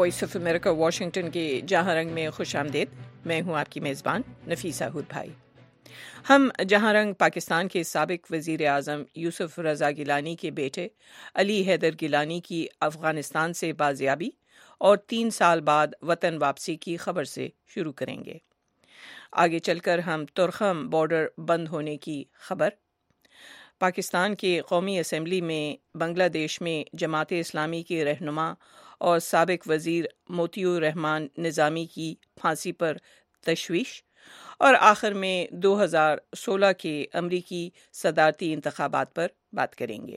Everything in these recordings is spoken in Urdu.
وائس آف امریکہ واشنگٹن کے جہاں رنگ میں خوش آمدید. میں ہوں آپ کی میزبان نفیسہ ہود بھائی. ہم جہاں رنگ پاکستان کے سابق وزیر اعظم یوسف رضا گیلانی کے بیٹے علی حیدر گیلانی کی افغانستان سے بازیابی اور 3 سال بعد وطن واپسی کی خبر سے شروع کریں گے. آگے چل کر ہم ترخم بارڈر بند ہونے کی خبر، پاکستان کے قومی اسمبلی میں بنگلہ دیش میں جماعت اسلامی کے رہنما اور سابق وزیر موتیور رحمان نظامی کی پھانسی پر تشویش، اور آخر میں 2016 کے امریکی صدارتی انتخابات پر بات کریں گے.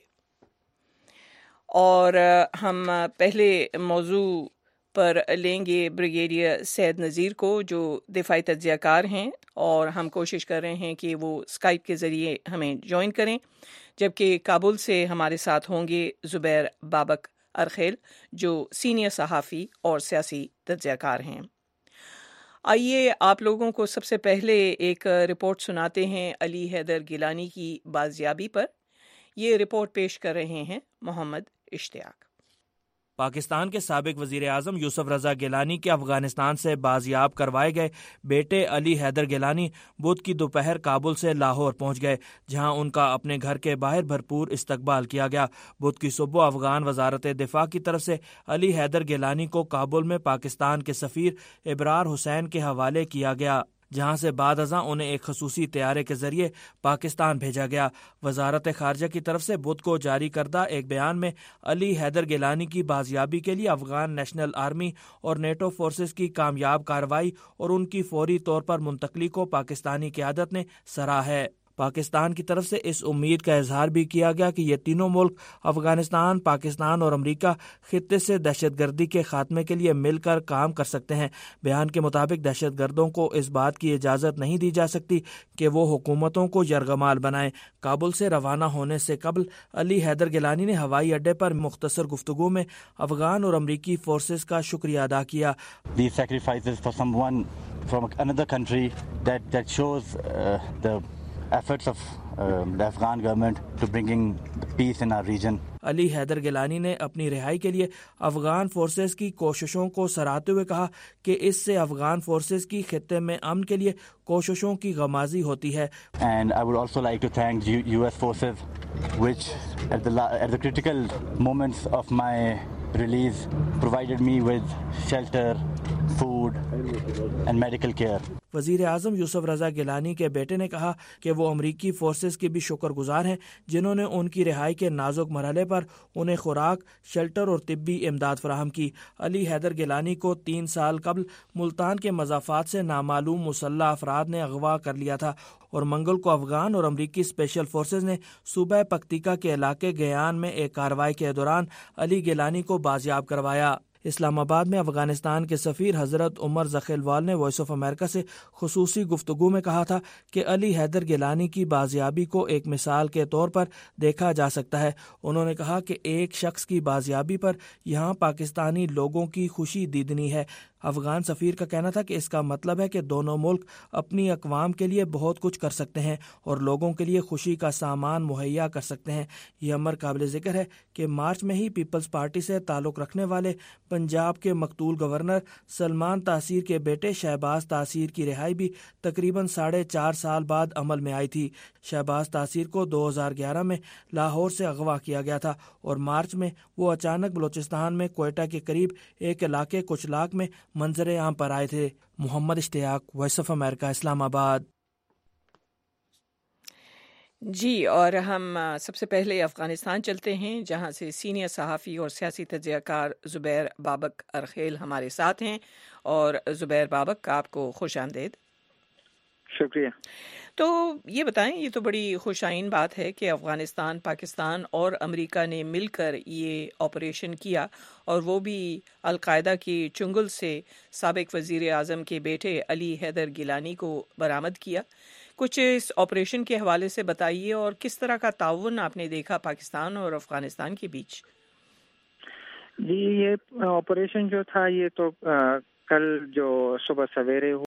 اور ہم پہلے موضوع پر لیں گے بریگیڈیئر سید نذیر کو، جو دفاعی تجزیہ کار ہیں، اور ہم کوشش کر رہے ہیں کہ وہ اسکائپ کے ذریعے ہمیں جوائن کریں، جبکہ کابل سے ہمارے ساتھ ہوں گے زبیر بابک ارخیل، جو سینئر صحافی اور سیاسی تجزیہ کار ہیں. آئیے آپ لوگوں کو سب سے پہلے ایک رپورٹ سناتے ہیں علی حیدر گیلانی کی بازیابی پر. یہ رپورٹ پیش کر رہے ہیں محمد اشتیاق. پاکستان کے سابق وزیر اعظم یوسف رضا گیلانی کے افغانستان سے بازیاب کروائے گئے بیٹے علی حیدر گیلانی بدھ کی دوپہر کابل سے لاہور پہنچ گئے، جہاں ان کا اپنے گھر کے باہر بھرپور استقبال کیا گیا. بدھ کی صبح افغان وزارت دفاع کی طرف سے علی حیدر گیلانی کو کابل میں پاکستان کے سفیر ابرار حسین کے حوالے کیا گیا، جہاں سے بعد ازاں انہیں ایک خصوصی طیارے کے ذریعے پاکستان بھیجا گیا. وزارت خارجہ کی طرف سے بدھ کو جاری کردہ ایک بیان میں علی حیدر گیلانی کی بازیابی کے لیے افغان نیشنل آرمی اور نیٹو فورسز کی کامیاب کارروائی اور ان کی فوری طور پر منتقلی کو پاکستانی قیادت نے سراہا ہے. پاکستان کی طرف سے اس امید کا اظہار بھی کیا گیا کہ یہ تینوں ملک افغانستان، پاکستان اور امریکہ خطے سے دہشت گردی کے خاتمے کے لیے مل کر کام کر سکتے ہیں. بیان کے مطابق دہشت گردوں کو اس بات کی اجازت نہیں دی جا سکتی کہ وہ حکومتوں کو یرغمال بنائیں. کابل سے روانہ ہونے سے قبل علی حیدر گیلانی نے ہوائی اڈے پر مختصر گفتگو میں افغان اور امریکی فورسز کا شکریہ ادا کیا. These sacrifices for someone from another country that shows the efforts of the Afghan government to bringing peace in our region. علی حیدر گیلانی نے اپنی رہائی کے لیے افغان فورسز کی کوششوں کو سراہتے ہوئے کہا کہ اس سے افغان فورسز کی خطے میں امن کے لیے کوششوں کی غمازی ہوتی ہے. And I would also like to thank US forces which at the critical moments of my release provided me with shelter, food and medical care. وزیر اعظم یوسف رضا گیلانی کے بیٹے نے کہا کہ وہ امریکی فورسز کی بھی شکر گزار ہیں، جنہوں نے ان کی رہائی کے نازک مرحلے پر انہیں خوراک، شیلٹر اور طبی امداد فراہم کی. علی حیدر گیلانی کو 3 سال قبل ملتان کے مضافات سے نامعلوم مسلح افراد نے اغوا کر لیا تھا، اور منگل کو افغان اور امریکی اسپیشل فورسز نے صوبہ پکتیکا کے علاقے گیان میں ایک کارروائی کے دوران علی گیلانی کو بازیاب کروایا. اسلام آباد میں افغانستان کے سفیر حضرت عمر ذخیلوال نے وائس آف امریکہ سے خصوصی گفتگو میں کہا تھا کہ علی حیدر گیلانی کی بازیابی کو ایک مثال کے طور پر دیکھا جا سکتا ہے. انہوں نے کہا کہ ایک شخص کی بازیابی پر یہاں پاکستانی لوگوں کی خوشی دیدنی ہے. افغان سفیر کا کہنا تھا کہ اس کا مطلب ہے کہ دونوں ملک اپنی اقوام کے لیے بہت کچھ کر سکتے ہیں اور لوگوں کے لیے خوشی کا سامان مہیا کر سکتے ہیں. یہ امر قابل ذکر ہے کہ مارچ میں ہی پیپلز پارٹی سے تعلق رکھنے والے پنجاب کے مقتول گورنر سلمان تاثیر کے بیٹے شہباز تاثیر کی رہائی بھی تقریباً 4.5 سال بعد عمل میں آئی تھی. شہباز تاثیر کو 2011 میں لاہور سے اغوا کیا گیا تھا اور مارچ میں وہ اچانک بلوچستان میں کوئٹہ کے قریب ایک علاقے کچلاک میں منظر عام پر آئے تھے. محمد اشتیاق، وائس آف امریکہ، اسلام آباد. جی، اور ہم سب سے پہلے افغانستان چلتے ہیں، جہاں سے سینئر صحافی اور سیاسی تجزیہ کار زبیر بابک ارخیل ہمارے ساتھ ہیں. اور زبیر بابک، آپ کو خوش آمدید. شکریہ. تو یہ بتائیں، یہ تو بڑی خوش آئین بات ہے کہ افغانستان، پاکستان اور امریکہ نے مل کر یہ آپریشن کیا، اور وہ بھی القاعدہ کی چنگل سے سابق وزیر اعظم کے بیٹے علی حیدر گیلانی کو برآمد کیا. کچھ اس آپریشن کے حوالے سے بتائیے، اور کس طرح کا تعاون آپ نے دیکھا پاکستان اور افغانستان کے بیچ؟ جی، یہ آپریشن جو تھا، یہ تو کل جو صبح سویرے